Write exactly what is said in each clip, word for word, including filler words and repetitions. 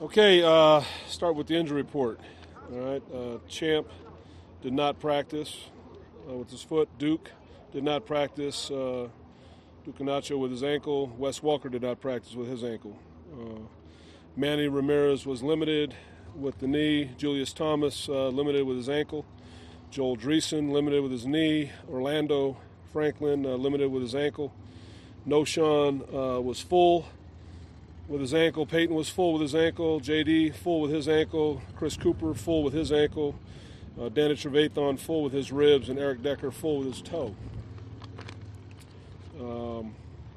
Okay, uh, start with the injury report. All right, uh, Champ did not practice uh, with his foot. Duke did not practice. Uh, Duke Nacho with his ankle. Wes Welker did not practice with his ankle. Uh, Manny Ramirez was limited with the knee. Julius Thomas uh, limited with his ankle. Joel Dreesen limited with his knee. Orlando Franklin uh, limited with his ankle. Noshawn uh, was full with his ankle. Peyton was full with his ankle. J D full with his ankle. Chris Cooper full with his ankle. Uh, Danny Trevathan full with his ribs, and Eric Decker full with his toe. Um,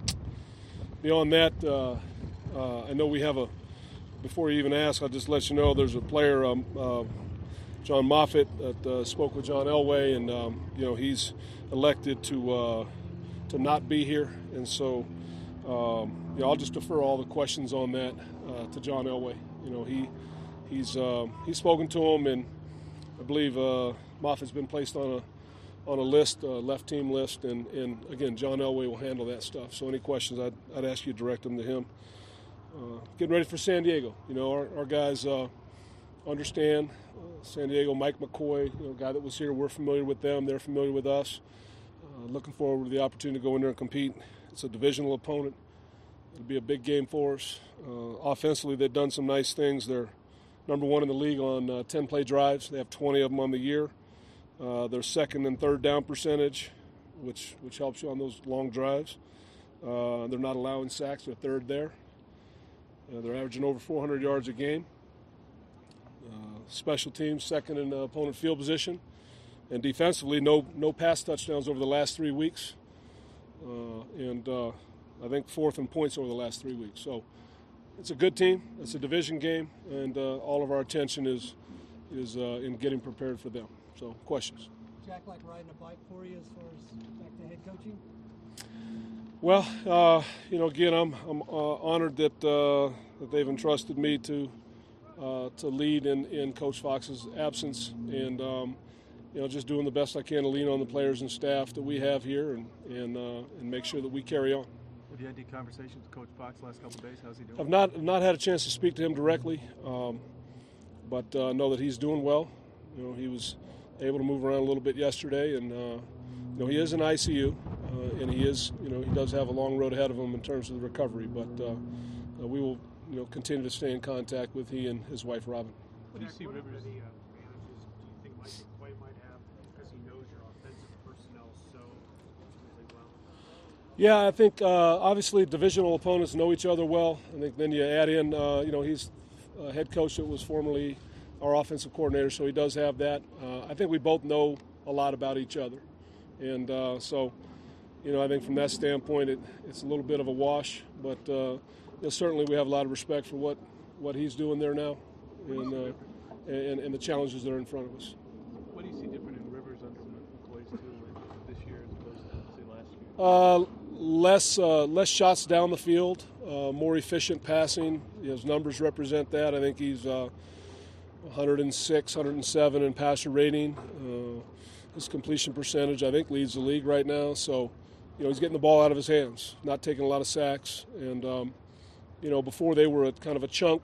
beyond that, uh, uh, I know we have a, before you even ask, I'll just let you know there's a player, um, uh, John Moffitt, that uh, spoke with John Elway, and um, you know he's elected to uh, to not be here, and so um, you know, I'll just defer all the questions on that uh, to John Elway. You know he he's uh, he's spoken to him, and I believe uh, Moffitt's been placed on a on a list, a left team list, and, and again, John Elway will handle that stuff. So any questions, I'd, I'd ask you to direct them to him. Uh, getting ready for San Diego. You know, our, our guys uh, understand uh, San Diego. Mike McCoy, you know, guy that was here, we're familiar with them. They're familiar with us. Uh, looking forward to the opportunity to go in there and compete. It's a divisional opponent. It'll be a big game for us. Uh, offensively, they've done some nice things. They're number one in the league on uh, ten-play drives. They have twenty of them on the year. Uh, their second and third down percentage, which which helps you on those long drives. Uh, they're not allowing sacks. They're third there. Uh, they're averaging over four hundred yards a game. Uh, special teams, second in uh, opponent field position. And defensively, no no pass touchdowns over the last three weeks. Uh, and uh, I think fourth in points over the last three weeks. So it's a good team. It's a division game. And uh, all of our attention is, is uh, in getting prepared for them. So, questions? Jack, like riding a bike for you as far as back to head coaching? Well, uh, you know, again, I'm I'm uh, honored that uh, that they've entrusted me to uh, to lead in, in Coach Fox's absence, and um, you know, just doing the best I can to lean on the players and staff that we have here, and and uh, and make sure that we carry on. Have you had any conversations with Coach Fox the last couple of days? How's he doing? I've not I've not had a chance to speak to him directly, um, but uh, know that he's doing well. You know, he was able to move around a little bit yesterday, and uh, you know he is in I C U, uh, and he is, you know, he does have a long road ahead of him in terms of the recovery. But uh, uh, we will, you know, continue to stay in contact with he and his wife Robin. What do you see Rivers? What advantages do you think Mike McCoy might have because he knows your offensive personnel so really well? Yeah, I think uh, obviously divisional opponents know each other well. I think then you add in, uh, you know, he's a head coach that was formerly our offensive coordinator, so he does have that. Uh, I think we both know a lot about each other. And uh, so, you know, I think from that standpoint, it, it's a little bit of a wash. But uh, you know, certainly we have a lot of respect for what, what he's doing there now and, uh, and, and the challenges that are in front of us. What do you see different in Rivers under McCoy's too this year as opposed to, say, last year? Uh, less, uh, less shots down the field, uh, more efficient passing. His numbers represent that. I think he's uh, – one oh six, one oh seven in passer rating. Uh, his completion percentage, I think, leads the league right now. So, you know, he's getting the ball out of his hands, not taking a lot of sacks. And, um, you know, before they were a kind of a chunk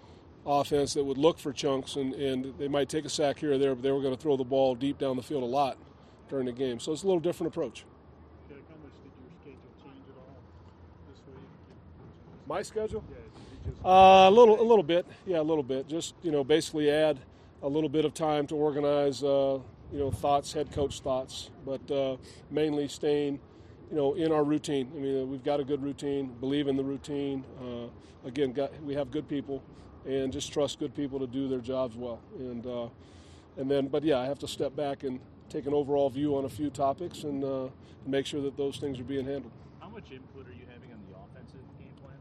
offense that would look for chunks, and, and they might take a sack here or there, but they were going to throw the ball deep down the field a lot during the game. So it's a little different approach. Jack, how much did your schedule change at all this week? My schedule? Yeah. Uh, a little, a little bit, yeah, a little bit. Just, you know, basically add a little bit of time to organize, uh, you know, thoughts, head coach thoughts, but uh, mainly staying, you know, in our routine. I mean, we've got a good routine, believe in the routine. Uh, again, got, we have good people, and just trust good people to do their jobs well. And uh, and then, but yeah, I have to step back and take an overall view on a few topics and uh, make sure that those things are being handled. How much input are you having on the offensive game plan?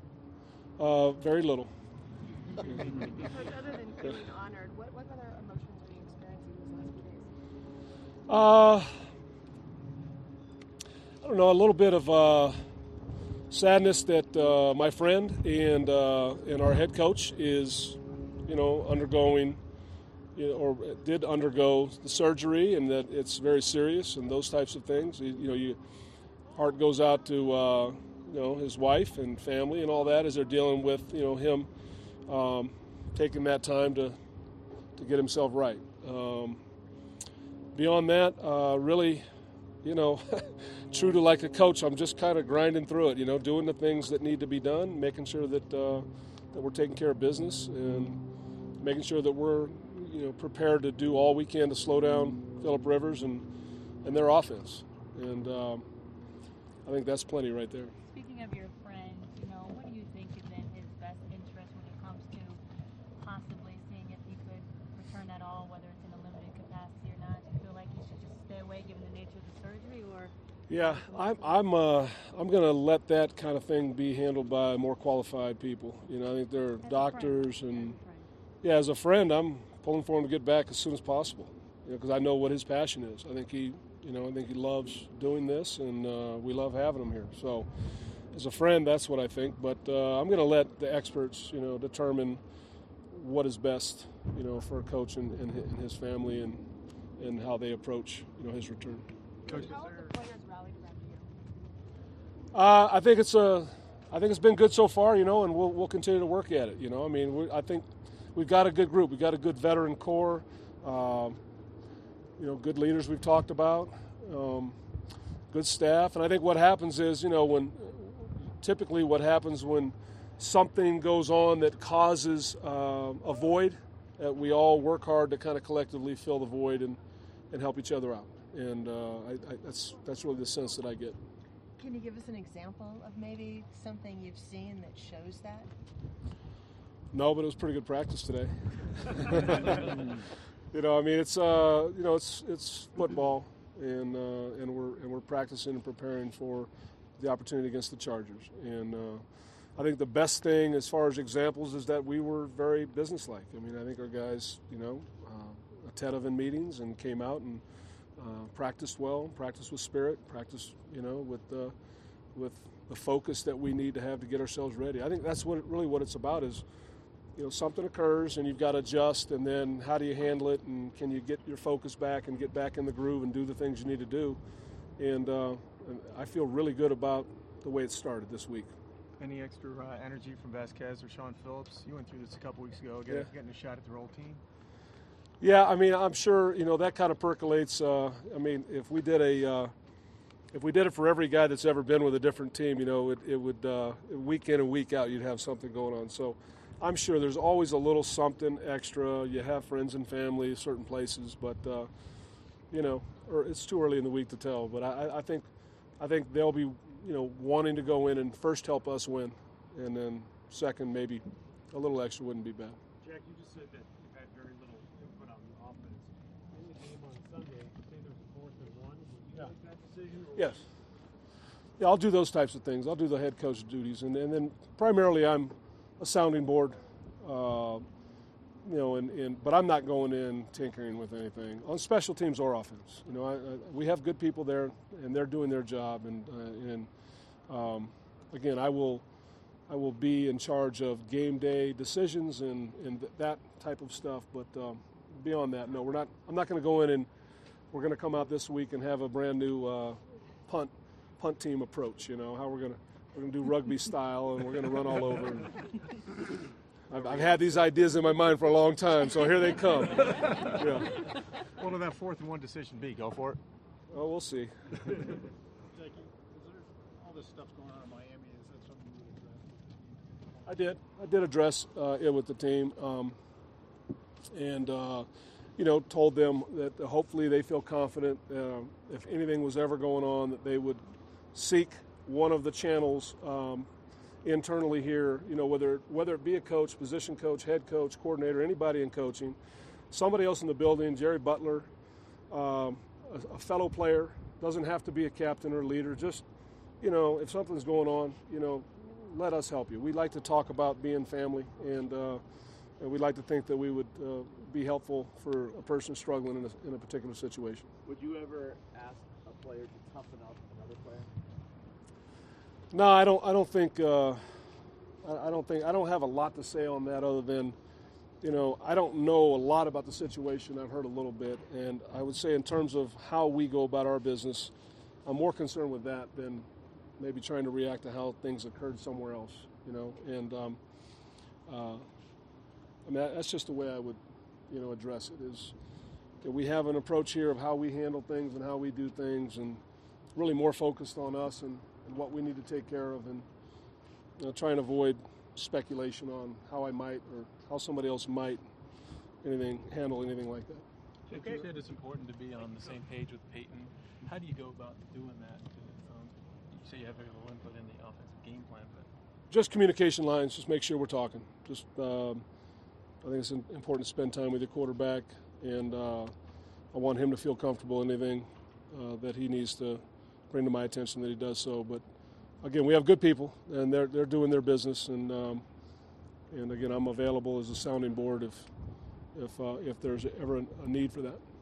Uh, very little. Coach, other than feeling honored, what, what other emotions are you experiencing these last few days? Uh, I don't know, a little bit of uh, sadness that uh, my friend and uh, and our head coach is, you know, undergoing, you know, or did undergo the surgery, and that it's very serious and those types of things. You, you know, you heart goes out to uh, you know his wife and family and all that as they're dealing with, you know, him. Um, taking that time to to get himself right. Um, beyond that, uh, really, you know, true to like a coach, I'm just kind of grinding through it. You know, doing the things that need to be done, making sure that uh, that we're taking care of business, and making sure that we're, you know, prepared to do all we can to slow down Phillip Rivers and and their offense. And um, I think that's plenty right there. Speaking of your friend, you know, what do you think is in his best interest when it comes to possibly seeing if he could return at all, whether it's in a limited capacity or not? Do you feel like he should just stay away given the nature of the surgery, or? Yeah, I'm I'm uh, I'm going to let that kind of thing be handled by more qualified people. You know, I think there are As a doctors friend. and As a friend. yeah, as a friend, I'm pulling for him to get back as soon as possible. You know, because I know what his passion is. I think he, you know, I think he loves doing this, and uh, we love having him here. So, as a friend, that's what I think. But uh, I'm going to let the experts, you know, determine what is best, you know, for a coach and, and hi- and his family, and and how they approach, you know, his return. Coach, is How have there, the players rallied around you? Uh, I think it's a, I think it's been good so far, you know, and we'll we'll continue to work at it. You know, I mean, we, I think we've got a good group. We've got a good veteran core. Um, you know, good leaders we've talked about, um, good staff, and I think what happens is, you know, when typically what happens when something goes on that causes uh, a void, that we all work hard to kind of collectively fill the void and, and help each other out. And uh, I, I, that's that's really the sense that I get. Can you give us an example of maybe something you've seen that shows that? No, but it was pretty good practice today. You know, I mean, it's uh, you know, it's it's football, and uh, and we're and we're practicing and preparing for the opportunity against the Chargers. And uh, I think the best thing as far as examples is that we were very businesslike. I mean, I think our guys, you know, uh, attentive in meetings and came out and uh, practiced well, practiced with spirit, practiced, you know, with uh, with the focus that we need to have to get ourselves ready. I think that's what it, really what it's about is. You know, something occurs and you've got to adjust, and then how do you handle it, and can you get your focus back and get back in the groove and do the things you need to do? And, uh, and I feel really good about the way it started this week. Any extra uh, energy from Vasquez or Sean Phillips? You went through this a couple weeks ago, get, Yeah. getting a shot at the roll team. Yeah, I mean, I'm sure, you know, that kind of percolates. Uh, I mean, if we did a uh, if we did it for every guy that's ever been with a different team, you know, it, it would uh, week in and week out you'd have something going on. So I'm sure there's always a little something extra. You have friends and family, certain places, but uh, you know, or it's too early in the week to tell. But I, I think, I think they'll be, you know, wanting to go in and first help us win, and then second maybe a little extra wouldn't be bad. Jack, you just said that you've had very little input on the offense. In the game on Sunday, you say there was a fourth and one. Would you Yeah. make that decision? Or Yes. Yeah, I'll do those types of things. I'll do the head coach duties, and, and then primarily I'm a sounding board, uh, you know, and, and but I'm not going in tinkering with anything on special teams or offense. You know, I, I, we have good people there, and they're doing their job, and uh, and um, again, I will I will be in charge of game day decisions and and th- that type of stuff. But um, beyond that, no, we're not. I'm not going to go in and we're going to come out this week and have a brand new uh, punt punt team approach. You know how we're going to. We're going to do rugby style, and we're going to run all over. I've, I've had these ideas in my mind for a long time, so here they come. Yeah. What will that fourth and one decision be? Go for it. Oh, we'll see. Jackie, is there all this stuff's going on in Miami? Is that something you would address? I did. I did address uh, it with the team, um, and uh, you know, told them that hopefully they feel confident. Uh, if anything was ever going on, that they would seek one of the channels um, internally here, you know, whether whether it be a coach, position coach, head coach, coordinator, anybody in coaching, somebody else in the building, Jerry Butler, um, a, a fellow player, doesn't have to be a captain or leader, just, you know, if something's going on, you know, let us help you. We like to talk about being family, and, uh, and we'd like to think that we would uh, be helpful for a person struggling in a, in a particular situation. Would you ever ask a player to toughen up another player? No, I don't. I don't think. Uh, I, I don't think. I don't have a lot to say on that, other than, you know, I don't know a lot about the situation. I've heard a little bit, and I would say in terms of how we go about our business, I'm more concerned with that than maybe trying to react to how things occurred somewhere else. You know, and um, uh, I mean, that's just the way I would, you know, address it. Is that we have an approach here of how we handle things and how we do things, and really more focused on us and, and what we need to take care of, and you know, try and avoid speculation on how I might or how somebody else might anything handle anything like that. Jake, you said it's important to be on the same page with Peyton. How do you go about doing that? Um, you say you have very little input in the offensive game plan, but just communication lines. Just make sure we're talking. Just um, I think it's important to spend time with your quarterback, and uh, I want him to feel comfortable in anything uh, that he needs to bring to my attention that he does so. But again, we have good people, and they're they're doing their business, and um, and again, I'm available as a sounding board if if uh, if there's ever a need for that.